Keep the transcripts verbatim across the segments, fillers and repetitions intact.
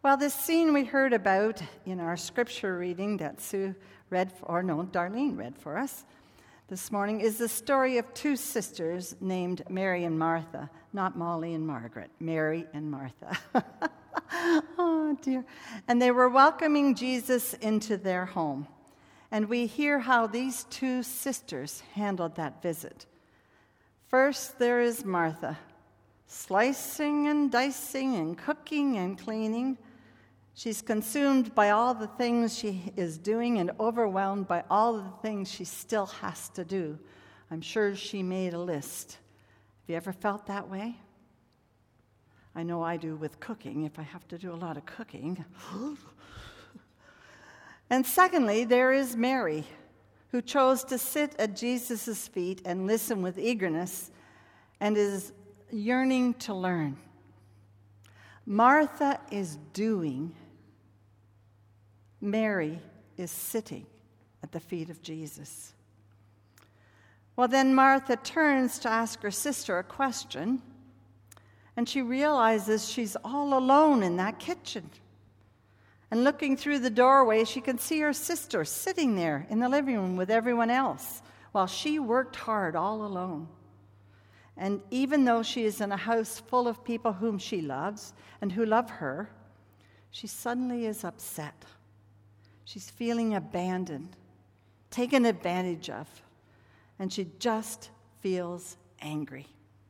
Well, this scene we heard about in our scripture reading that Sue read, for, or no, Darlene read for us this morning, is the story of two sisters named Mary and Martha, not Molly and Margaret, Mary and Martha. Oh, dear. And they were welcoming Jesus into their home. And we hear how these two sisters handled that visit. First, there is Martha, slicing and dicing and cooking and cleaning. She's consumed by all the things she is doing and overwhelmed by all the things she still has to do. I'm sure she made a list. Have you ever felt that way? I know I do with cooking, if I have to do a lot of cooking. And secondly, there is Mary, who chose to sit at Jesus' feet and listen with eagerness and is yearning to learn. Martha is doing. Mary is sitting at the feet of Jesus. Well, then Martha turns to ask her sister a question, and she realizes she's all alone in that kitchen. And looking through the doorway, she can see her sister sitting there in the living room with everyone else while she worked hard all alone. And even though she is in a house full of people whom she loves and who love her, she suddenly is upset. She's feeling abandoned, taken advantage of, and she just feels angry.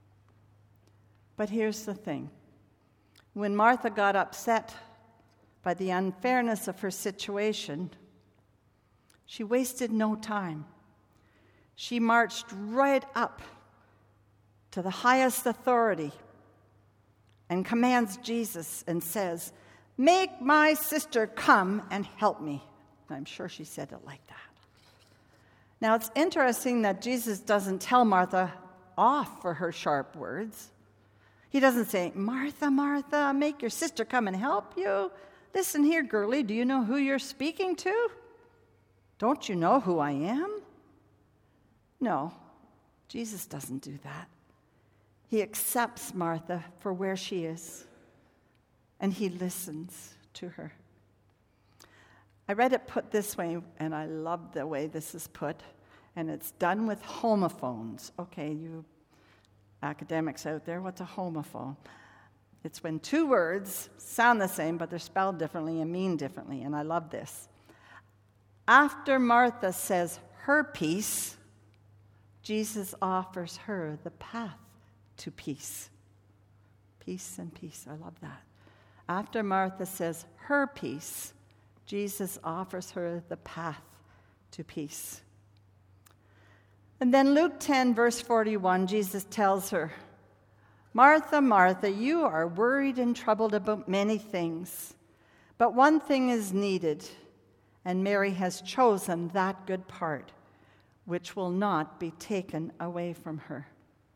But here's the thing. When Martha got upset by the unfairness of her situation, she wasted no time. She marched right up to the highest authority and commands Jesus and says, "Make my sister come and help me." I'm sure she said it like that. Now, it's interesting that Jesus doesn't tell Martha off for her sharp words. He doesn't say, "Martha, Martha, make your sister come and help you. Listen here, girlie, do you know who you're speaking to? Don't you know who I am?" No, Jesus doesn't do that. He accepts Martha for where she is, and he listens to her. I read it put this way, and I love the way this is put, and it's done with homophones. Okay, you academics out there, what's a homophone? It's when two words sound the same, but they're spelled differently and mean differently, and I love this. After Martha says her piece, Jesus offers her the path to peace. Peace and peace, I love that. After Martha says her piece, Jesus offers her the path to peace. And then Luke ten, verse forty-one, Jesus tells her, "Martha, Martha, you are worried and troubled about many things, but one thing is needed, and Mary has chosen that good part, which will not be taken away from her."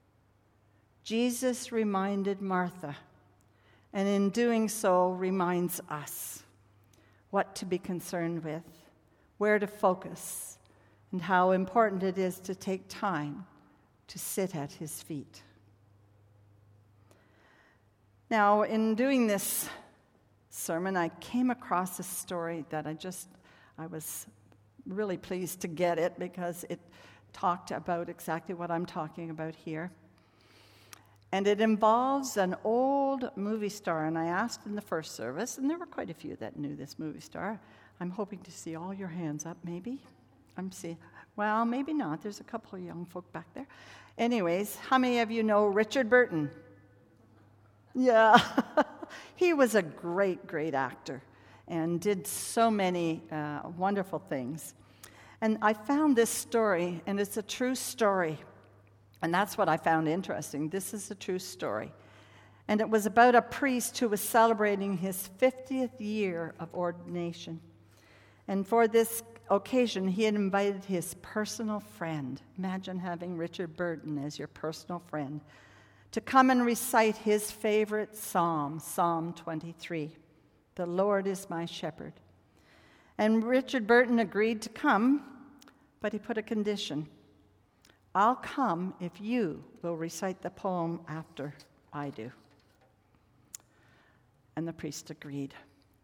Jesus reminded Martha, and in doing so reminds us what to be concerned with, where to focus, and how important it is to take time to sit at his feet. Now, in doing this sermon, I came across a story that I just, I was really pleased to get it because it talked about exactly what I'm talking about here. And it involves an old movie star, and I asked in the first service, and there were quite a few that knew this movie star. I'm hoping to see all your hands up, maybe. I'm seeing, well, maybe not. There's a couple of young folk back there. Anyways, how many of you know Richard Burton? Yeah. He was a great, great actor and did so many uh, wonderful things. And I found this story, and it's a true story. And that's what I found interesting. This is a true story. And it was about a priest who was celebrating his fiftieth year of ordination. And for this occasion, he had invited his personal friend. Imagine having Richard Burton as your personal friend, to come and recite his favorite psalm, Psalm twenty-three. "The Lord is my shepherd." And Richard Burton agreed to come, but he put a condition. "I'll come if you will recite the poem after I do." And the priest agreed.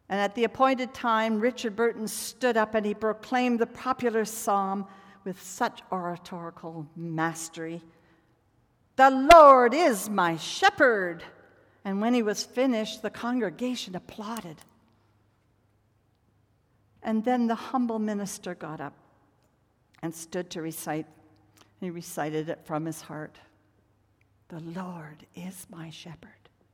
And at the appointed time, Richard Burton stood up and he proclaimed the popular psalm with such oratorical mastery. "The Lord is my shepherd." And when he was finished, the congregation applauded. And then the humble minister got up and stood to recite. He recited it from his heart. "The Lord is my shepherd."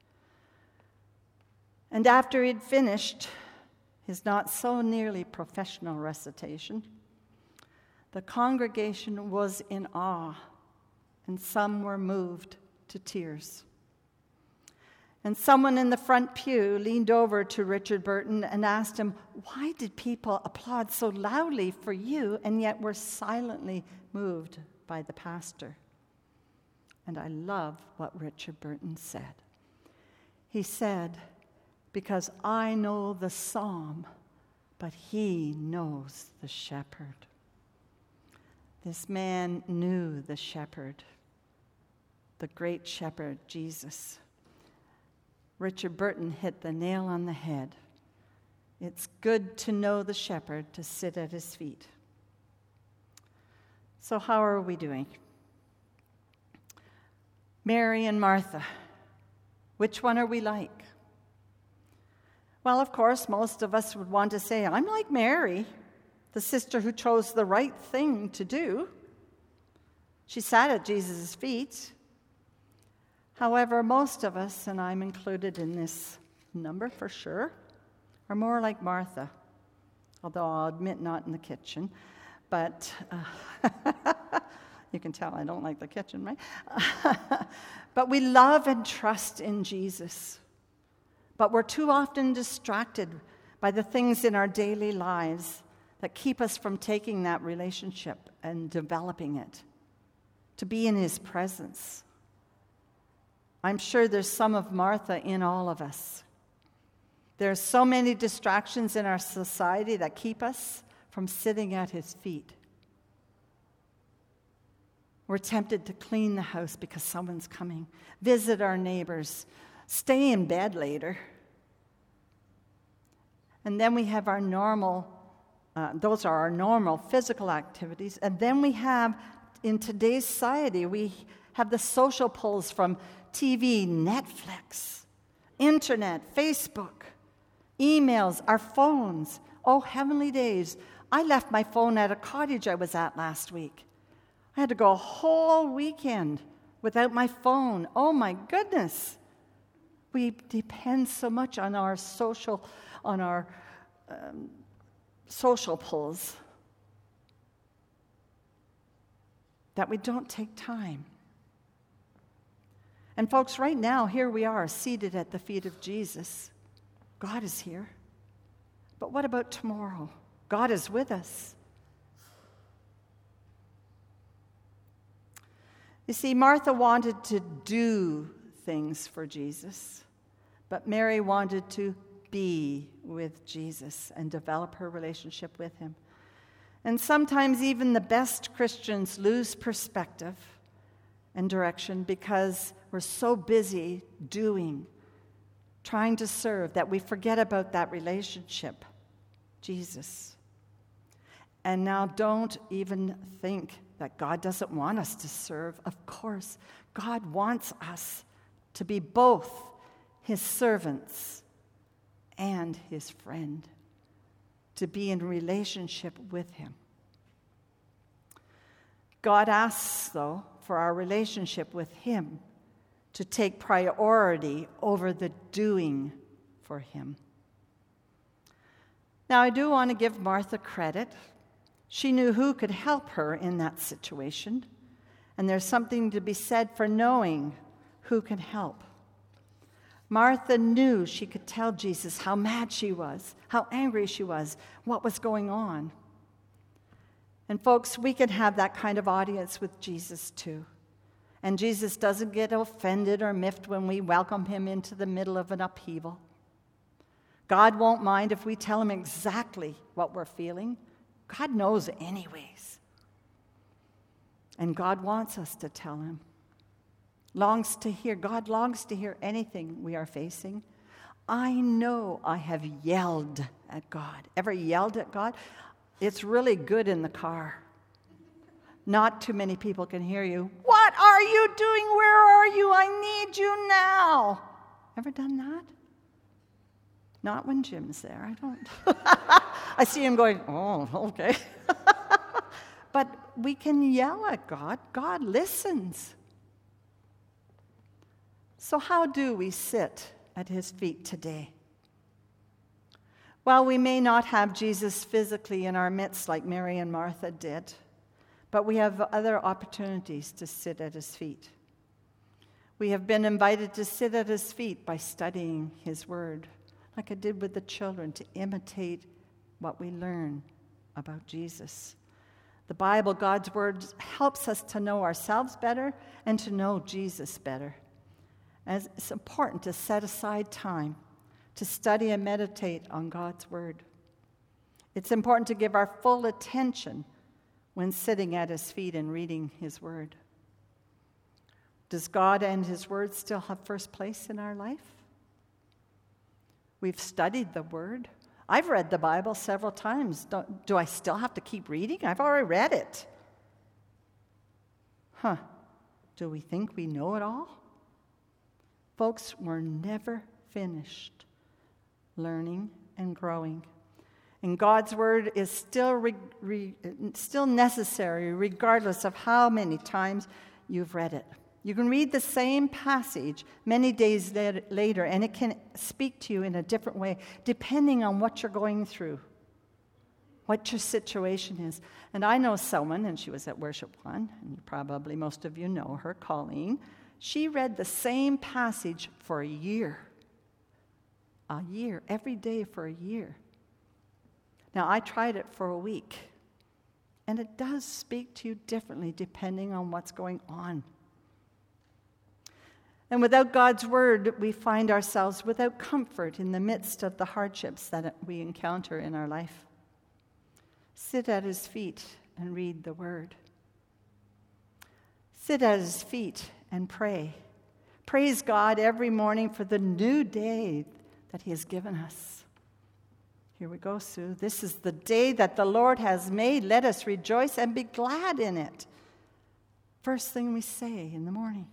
And after he'd finished his not so nearly professional recitation, the congregation was in awe, and some were moved to tears. And someone in the front pew leaned over to Richard Burton and asked him, "Why did people applaud so loudly for you and yet were silently moved by the pastor?" And I love what Richard Burton said. He said, "Because I know the psalm, but he knows the shepherd." This man knew the shepherd, the great shepherd, Jesus. Richard Burton hit the nail on the head. It's good to know the shepherd, to sit at his feet. So how are we doing? Mary and Martha, which one are we like? Well, of course, most of us would want to say, I'm like Mary, the sister who chose the right thing to do. She sat at Jesus' feet. However, most of us, and I'm included in this number for sure, are more like Martha, although I'll admit not in the kitchen. But uh, you can tell I don't like the kitchen, right? But we love and trust in Jesus. But we're too often distracted by the things in our daily lives that keep us from taking that relationship and developing it, to be in his presence. I'm sure there's some of Martha in all of us. There are so many distractions in our society that keep us from sitting at his feet. We're tempted to clean the house because someone's coming, visit our neighbors, stay in bed later. And then we have our normal, uh, those are our normal physical activities. And then we have, in today's society, we have the social pulls from T V, Netflix, internet, Facebook, emails, our phones. Oh, heavenly days. I left my phone at a cottage I was at last week. I had to go a whole weekend without my phone. Oh, my goodness. We depend so much on our social, on our um, social pulls that we don't take time. And folks, right now, here we are, seated at the feet of Jesus. God is here. But what about tomorrow? God is with us. You see, Martha wanted to do things for Jesus, but Mary wanted to be with Jesus and develop her relationship with him. And sometimes even the best Christians lose perspective and direction because we're so busy doing, trying to serve, that we forget about that relationship, Jesus. And now don't even think that God doesn't want us to serve. Of course, God wants us to be both his servants and his friend, to be in relationship with him. God asks, though, for our relationship with him to take priority over the doing for him. Now, I do want to give Martha credit. She knew who could help her in that situation, and there's something to be said for knowing who can help. Martha knew she could tell Jesus how mad she was, how angry she was, what was going on. And folks, we can have that kind of audience with Jesus too. And Jesus doesn't get offended or miffed when we welcome him into the middle of an upheaval. God won't mind if we tell him exactly what we're feeling. God knows anyways. And God wants us to tell him. Longs to hear, God longs to hear anything we are facing. I know I have yelled at God. Ever yelled at God? It's really good in the car. Not too many people can hear you. What are you doing? Where are you? I need you now. Ever done that? Not when Jim's there. I don't. I see him going, oh, okay. But we can yell at God. God listens. So how do we sit at his feet today? Well, we may not have Jesus physically in our midst like Mary and Martha did, but we have other opportunities to sit at his feet. We have been invited to sit at his feet by studying his word, like I did with the children, to imitate what we learn about Jesus. The Bible, God's word, helps us to know ourselves better and to know Jesus better. And it's important to set aside time to study and meditate on God's word. It's important to give our full attention when sitting at his feet and reading his word. Does God and his word still have first place in our life? We've studied the word. I've read the Bible several times. Don't, do I still have to keep reading? I've already read it. Huh. Do we think we know it all? Folks, we're never finished learning and growing. And God's word is still, re, re, still necessary regardless of how many times you've read it. You can read the same passage many days later, and it can speak to you in a different way, depending on what you're going through, what your situation is. And I know someone, and she was at Worship One, and probably most of you know her, Colleen. She read the same passage for a year. A year, every day for a year. Now, I tried it for a week, and it does speak to you differently depending on what's going on. And without God's word, we find ourselves without comfort in the midst of the hardships that we encounter in our life. Sit at his feet and read the word. Sit at his feet and pray. Praise God every morning for the new day that he has given us. Here we go, Sue. This is the day that the Lord has made. Let us rejoice and be glad in it. First thing we say in the morning.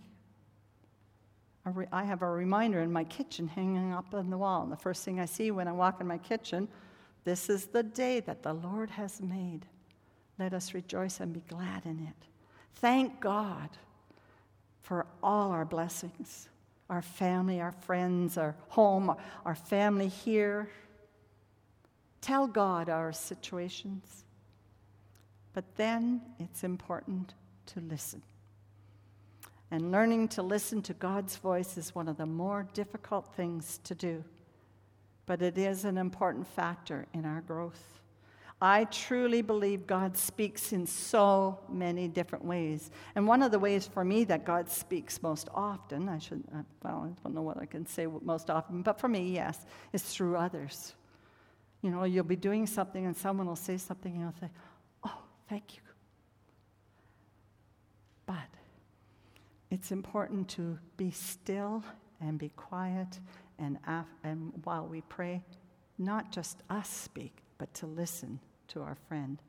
I have a reminder in my kitchen hanging up on the wall. And the first thing I see when I walk in my kitchen, this is the day that the Lord has made. Let us rejoice and be glad in it. Thank God for all our blessings, our family, our friends, our home, our family here. Tell God our situations. But then it's important to listen. And learning to listen to God's voice is one of the more difficult things to do. But it is an important factor in our growth. I truly believe God speaks in so many different ways. And one of the ways for me that God speaks most often, I should, well, I don't know what I can say most often, but for me, yes, is through others. You know, you'll be doing something and someone will say something and you'll say, oh, thank you. But it's important to be still and be quiet and, af- and while we pray, not just us speak, but to listen to our friend.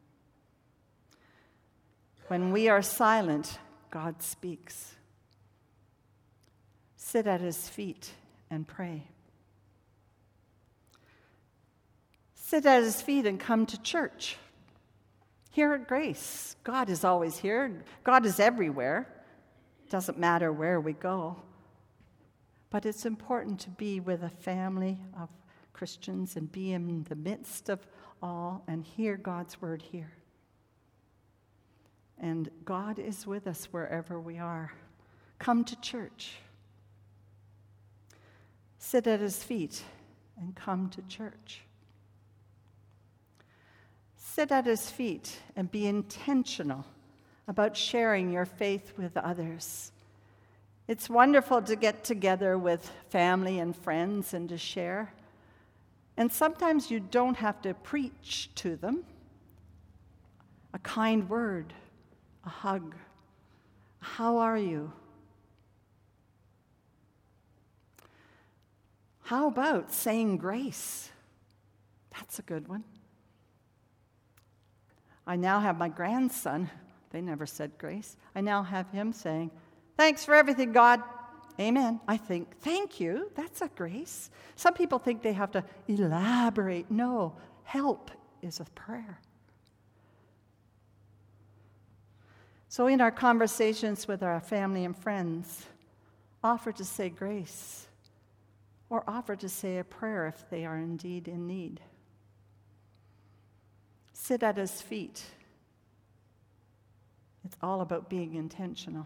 When we are silent, God speaks. Sit at his feet and pray. Sit at his feet and come to church. Here at Grace, God is always here. God is everywhere. Doesn't matter where we go. But it's important to be with a family of Christians and be in the midst of all and hear God's word here. And God is with us wherever we are. Come to church. Sit at his feet and come to church. Sit at his feet and be intentional about sharing your faith with others. It's wonderful to get together with family and friends and to share. And sometimes you don't have to preach to them. A kind word, a hug. How are you? How about saying grace? That's a good one. I now have my grandson. They never said grace. I now have him saying, thanks for everything, God. Amen. I think, thank you. That's a grace. Some people think they have to elaborate. No, help is a prayer. So in our conversations with our family and friends, offer to say grace or offer to say a prayer if they are indeed in need. Sit at his feet. It's all about being intentional.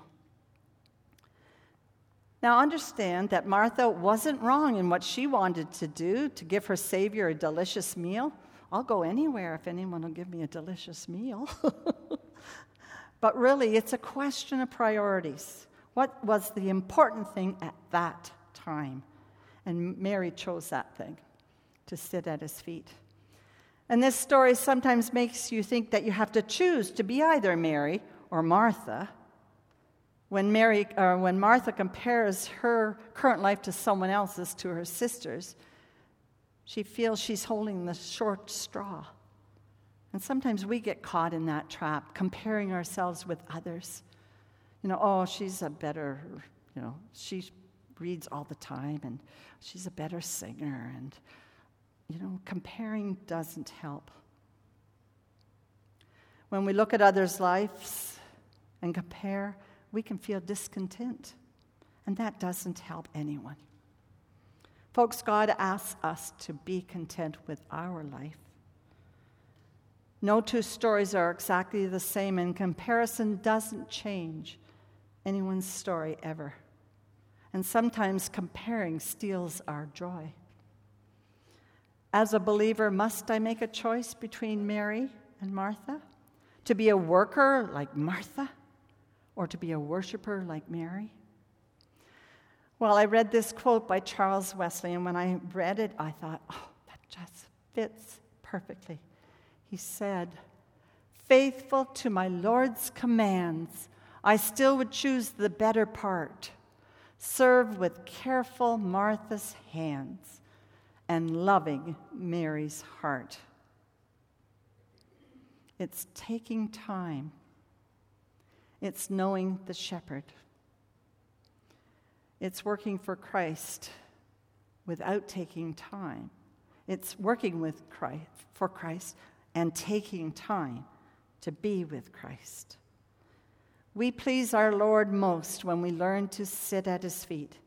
Now understand that Martha wasn't wrong in what she wanted to do, to give her Savior a delicious meal. I'll go anywhere if anyone will give me a delicious meal. But really, it's a question of priorities. What was the important thing at that time? And Mary chose that thing, to sit at his feet. And this story sometimes makes you think that you have to choose to be either Mary or Martha. When Mary, or when Martha compares her current life to someone else's, to her sister's, she feels she's holding the short straw. And sometimes we get caught in that trap, comparing ourselves with others. You know, oh, she's a better, you know, she reads all the time, and she's a better singer, and, you know, comparing doesn't help. When we look at others' lives and compare, we can feel discontent, and that doesn't help anyone. Folks, God asks us to be content with our life. No two stories are exactly the same, and comparison doesn't change anyone's story ever. And sometimes comparing steals our joy. As a believer, must I make a choice between Mary and Martha? To be a worker like Martha, or to be a worshiper like Mary? Well, I read this quote by Charles Wesley, and when I read it, I thought, oh, that just fits perfectly. He said, faithful to my Lord's commands, I still would choose the better part, serve with careful Martha's hands and loving Mary's heart. It's taking time. It's knowing the shepherd. It's working for Christ without taking time. It's working with Christ, for Christ and taking time to be with Christ. We please our Lord most when we learn to sit at his feet.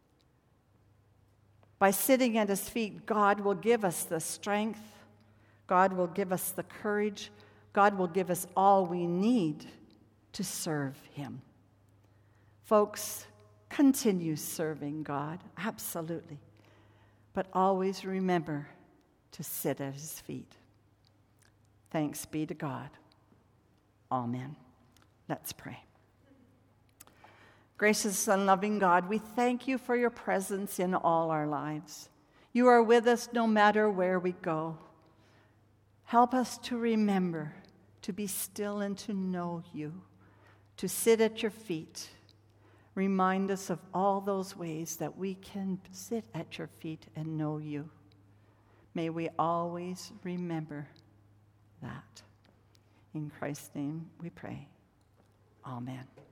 By sitting at his feet, God will give us the strength. God will give us the courage. God will give us all we need to serve him. Folks, continue serving God, absolutely. But always remember to sit at his feet. Thanks be to God. Amen. Let's pray. Gracious and loving God, we thank you for your presence in all our lives. You are with us no matter where we go. Help us to remember to be still and to know you, to sit at your feet. Remind us of all those ways that we can sit at your feet and know you. May we always remember that. In Christ's name we pray. Amen.